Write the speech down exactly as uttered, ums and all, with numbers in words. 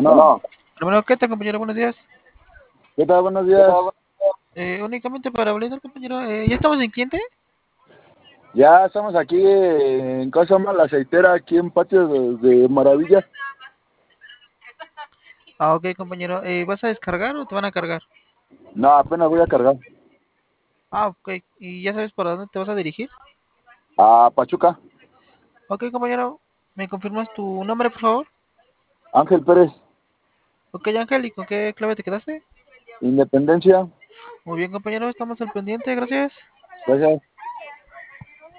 Bueno, Hermano, ¿qué tal, compañero? Buenos días. ¿qué tal? Buenos días. Eh, únicamente para hablar, compañero, eh, ¿ya estamos en cliente? Ya estamos aquí en Casa La Aceitera, aquí en Patio de, de Maravilla. Ah, ok, compañero. Eh, ¿vas a descargar o te van a cargar? No, apenas voy a cargar. Ah, ok. ¿Y ya sabes para dónde te vas a dirigir? A Pachuca. Ok, compañero. ¿Me confirmas tu nombre, por favor? Ángel Pérez, Ok, Ángel, ¿y con qué clave te quedaste? Independencia. Muy bien, compañero, estamos al pendiente, gracias. Gracias.